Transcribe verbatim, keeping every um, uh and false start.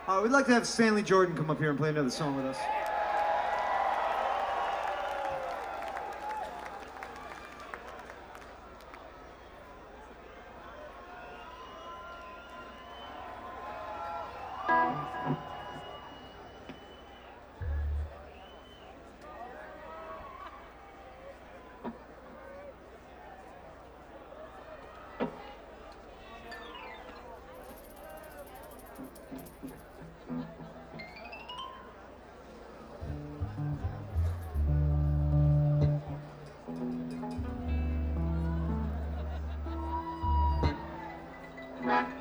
Uh, we'd like to have Stanley Jordan come up here and play another song with us. Right.